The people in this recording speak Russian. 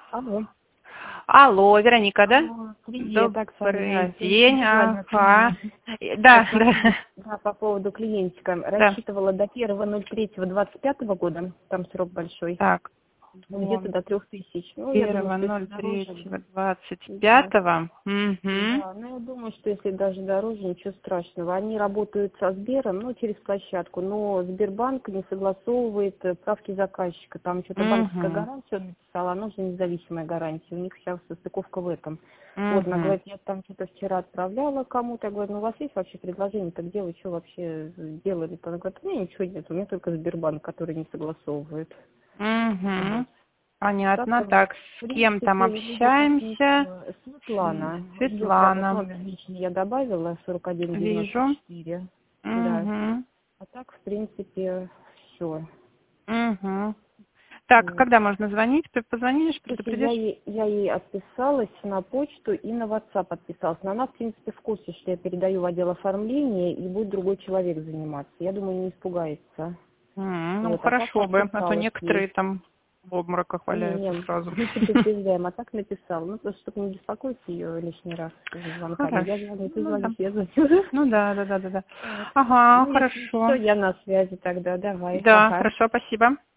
Алло. Алло, Вероника, да? Привет, Оксана. Добрый день. Ага. Да, да. Да, по поводу клиентика. Да. Рассчитывала до 1.03.25 года, там срок большой, Так. где-то до 3000. Ну, я думаю, что если дороже... 1.03.25. Угу. Да, ну я думаю, что если даже дороже, ничего страшного. Они работают со Сбером, ну, через площадку, но Сбербанк не согласовывает правки заказчика. Там что-то банковская гарантия он написала, а нужна независимая гарантия. У них сейчас состыковка в этом. Вот, она говорит, я там что-то вчера отправляла кому-то, я говорю, ну у вас есть вообще предложение-то, где вы что вообще делали? Она говорит, у меня ничего нет, у меня только Сбербанк, который не согласовывает. Угу. Так, Понятно. Так, в с кем принципе, там вроде как общаемся? ничего. Светлана. Ее прям вот Светлана. номер личный я добавила, Вижу. 4194. Да. Угу. А так, в принципе, все. Угу. Так, Вот. когда можно звонить? Ты позвонишь, Слушай, предупредишь? я ей отписалась на почту и на WhatsApp отписалась. Но она, в принципе, в курсе, что я передаю в отдел оформления, и будет другой человек заниматься. Я думаю, не испугается. Ну, Вот, а так хорошо бы, а то отписалась ей. некоторые там в обмороках валяются Не, сразу. мы предупреждаем, а так написал. Ну, просто, чтобы не беспокоить ее лишний раз звонками. Хорошо. Я звоню, ты Ну да. звонишь, я звоню. Ну да, да, да, да, да. Вот. Ага, Ну, если что, хорошо. я на связи тогда, давай. Да, Ага. хорошо, спасибо.